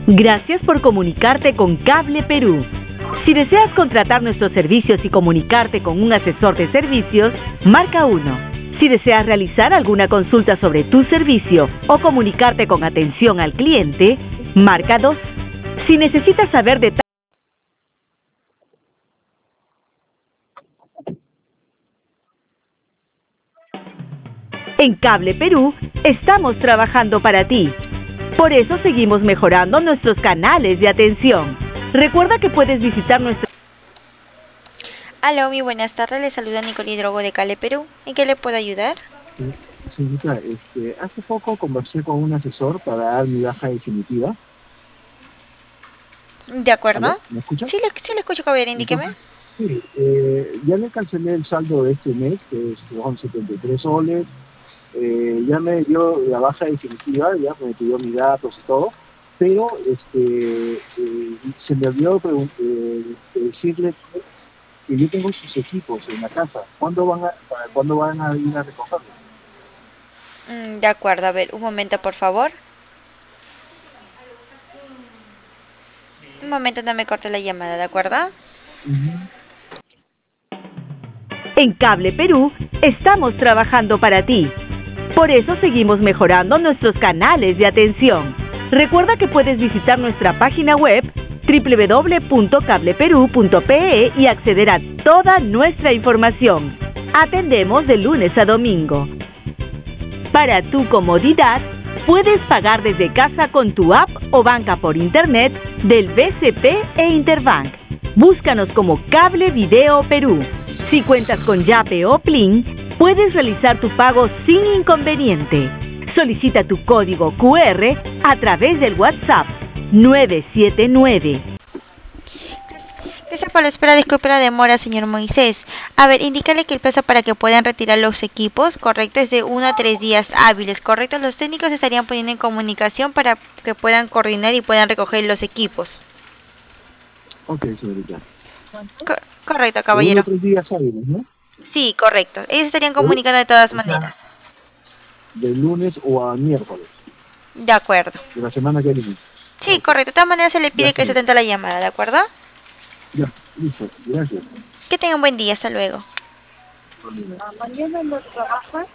Gracias por comunicarte con Cable Perú. Si deseas contratar nuestros servicios y comunicarte con un asesor de servicios, marca 1. Si deseas realizar alguna consulta sobre tu servicio o comunicarte con atención al cliente, marca 2. Si necesitas saber detalles. En Cable Perú estamos trabajando para ti. Por eso seguimos mejorando nuestros canales de atención. Recuerda que puedes visitar nuestro... Aló, muy buenas tardes, le saluda Nicole Drogo de Cable Perú. ¿En qué le puedo ayudar? Señorita, hace poco conversé con un asesor para dar mi baja definitiva. ¿De acuerdo? ¿Aló? ¿Me escucha? Sí, le escucho, caballero, indíqueme. Entonces, sí, ya le cancelé el saldo de este mes, que son 73 soles. Ya me dio la baja definitiva, ya me pidió mis datos y todo, pero se me olvidó decirle que yo tengo sus equipos en la casa. ¿Para cuándo van a ir a recogerlos? De acuerdo, a ver, un momento, por favor. Un momento, no me corte la llamada, ¿de acuerdo? En Cable Perú estamos trabajando para ti. Por eso seguimos mejorando nuestros canales de atención. Recuerda que puedes visitar nuestra página web www.cableperú.pe y acceder a toda nuestra información. Atendemos de lunes a domingo. Para tu comodidad, puedes pagar desde casa con tu app o banca por internet del BCP e Interbank. Búscanos como Cable Video Perú. Si cuentas con Yape o Plin, puedes realizar tu pago sin inconveniente. Solicita tu código QR a través del WhatsApp 979. Gracias por la espera, disculpe la demora, señor Moisés. A ver, indícale que el plazo para que puedan retirar los equipos, correcto, es de 1 a 3 días hábiles, correcto. Los técnicos se estarían poniendo en comunicación para que puedan coordinar y puedan recoger los equipos. Ok, señorita. Correcto, caballero. 3 días hábiles, ¿no? Sí, correcto. Ellos estarían comunicando de todas maneras. De lunes o a miércoles. De acuerdo. De la semana que viene. Sí, correcto. De todas maneras se le pide que se atente a la llamada, ¿de acuerdo? Ya, listo. Gracias. Que tengan un buen día. Hasta luego. Mañana no trabaja.